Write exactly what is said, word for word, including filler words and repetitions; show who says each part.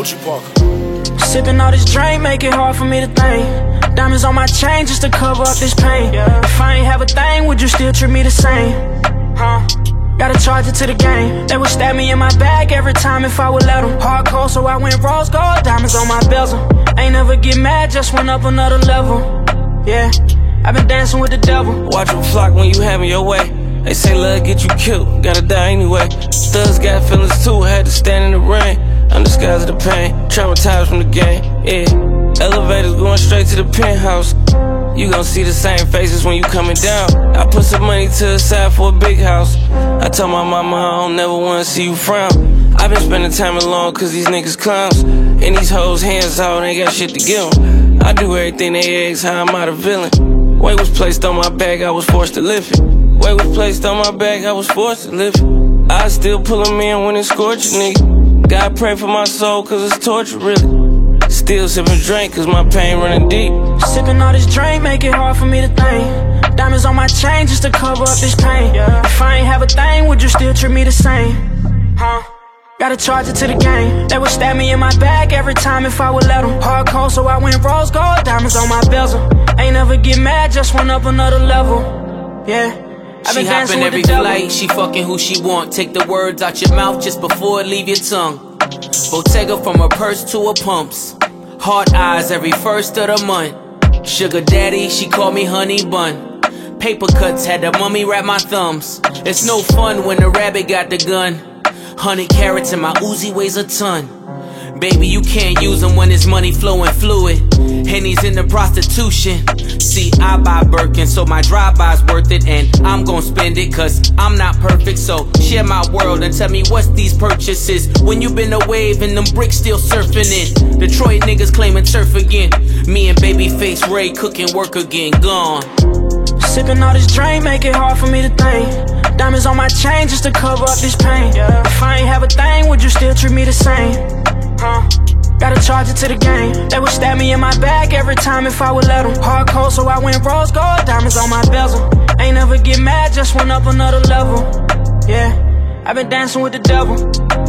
Speaker 1: Culture Parker.
Speaker 2: Sipping all this drink, make it hard for me to think. Diamonds on my chain just to cover up this pain. If I ain't have a thing, would you still treat me the same? Huh? Gotta charge it to the game. They would stab me in my bag every time if I would let them. Hardcore, so I went rose gold, diamonds on my bezel. Ain't never get mad, just went up another level. Yeah, I've been dancing with the devil.
Speaker 3: Watch them flock when you having your way. They say love get you killed, gotta die anyway. Thugs got feelings too, had to stand in the rain. Undisguised the pain, traumatized from the game, yeah. Elevators going straight to the penthouse. You gon' see the same faces when you coming down. I put some money to the side for a big house. I told my mama I don't never wanna see you frown. I been spending time alone cause these niggas clowns. And these hoes hands out, ain't got shit to give them. I do everything they ask, how I'm out of villain. Weight was placed on my back, I was forced to lift it. Weight was placed on my back, I was forced to lift it. I still pull them in when it's scorching, nigga. God pray for my soul cause it's torture, really. Still sipping drink cause my pain running deep.
Speaker 2: Sipping all this drink, make it hard for me to think. Diamonds on my chain just to cover up this pain. If I ain't have a thing, would you still treat me the same? Huh? Gotta charge it to the game. They would stab me in my bag every time if I would let them. Hardcore, so I went rose gold, diamonds on my bezel. Ain't never get mad, just went up another level. Yeah, I've been
Speaker 4: She
Speaker 2: dancing
Speaker 4: hopping
Speaker 2: with the
Speaker 4: every
Speaker 2: devil.
Speaker 4: flight, she fucking who she want. Take the words out your mouth just before it leave your tongue. Bottega from her purse to her pumps. Hard eyes every first of the month. Sugar daddy, she called me honey bun. Paper cuts had the mummy wrap my thumbs. It's no fun when the rabbit got the gun. Hundred carats and my Uzi weighs a ton. Baby, you can't use them when it's money flowing fluid. Henny's into prostitution. See, I buy Birkin, so my drive-by's worth it. And I'm gon' spend it, cause I'm not perfect. So share my world and tell me what's these purchases. When you been a wave and them bricks still surfing in. Detroit niggas claiming turf again. Me and Babyface Ray cooking work again, gone.
Speaker 2: Sipping all this drink, make it hard for me to think. Diamonds on my chain just to cover up this pain. If I ain't have a thing, would you still treat me the same? Huh? Gotta charge it to the game. They would stab me in my bag every time if I would let them. Hardcore, so I went rose gold, diamonds on my bezel. Ain't never get mad, just went up another level. Yeah, I've been dancing with the devil.